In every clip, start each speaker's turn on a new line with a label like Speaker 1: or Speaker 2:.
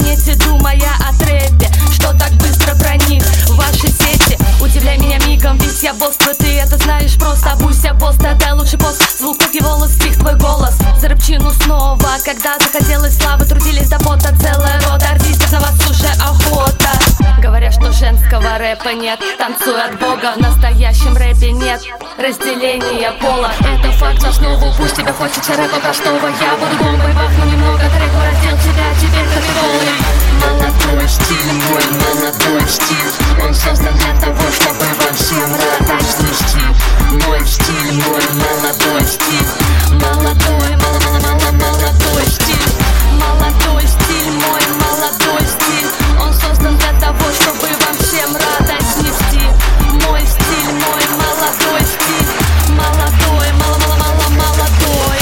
Speaker 1: планете, думая о трэпе, что так быстро проник в ваши сети. Удивляй меня мигом, ведь я босс, ты это знаешь просто. Пусть я пост, это лучший пост. Звук, как и волос, стих, твой голос. За рыбчину снова, когда захотелось славы, трудились до пота целая рота артистов, на вас уже охота. Говорят, что женского рэпа нет, танцуй от Бога, в настоящем рэпе нет разделения пола. Это факт за основу, пусть тебе хочется рэпа простого. Я буду бомбой, бахну немного, трек раздел тебя, теперь ты голый. Молодой стиль, мой молодой стиль, он создан для того, чтобы вам всем радость нести. Мой стиль, мой молодой стиль, молодой, молодой стиль, молодой стиль, мой молодой стиль, он создан для того, чтобы вам всем радость нести. Мой стиль, мой молодой стиль, молодой, молодой.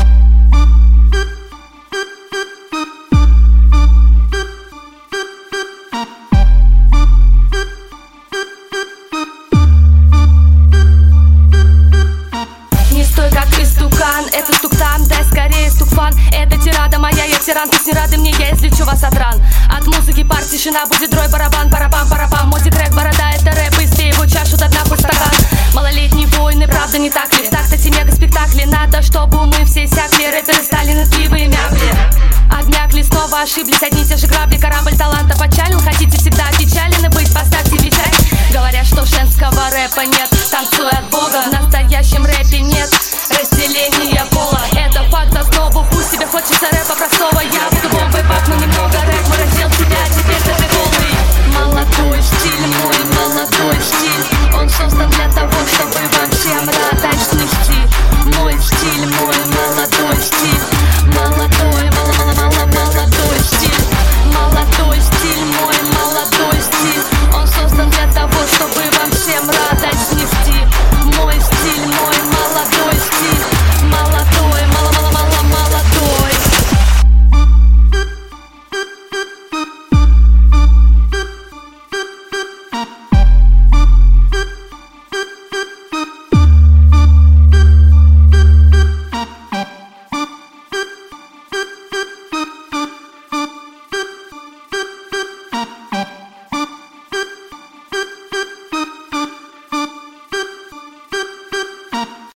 Speaker 1: Не стой как истукан, это стук-там, дай скорее стук-фан. Это тирада моя, я тиран, пусть не рады мне, я излечу вас от ран. От музыки пар, тишина, будет дрой, барабан, парапам, парапам. Мой трек, борода, это рэп, испей его чашу, до дна пусть стакан. Малолетние войны, правда не так ли? В такте мега-спектакли, надо, чтобы мы все сякли. Рэперы стали нытливые, мягкие, обмякли, снова ошиблись, одни и те же грабли. Корабль таланта почалил, хотите всегда печален и быть, поставьте печать. Говорят, что женского рэпа нет, танцуй от Бога.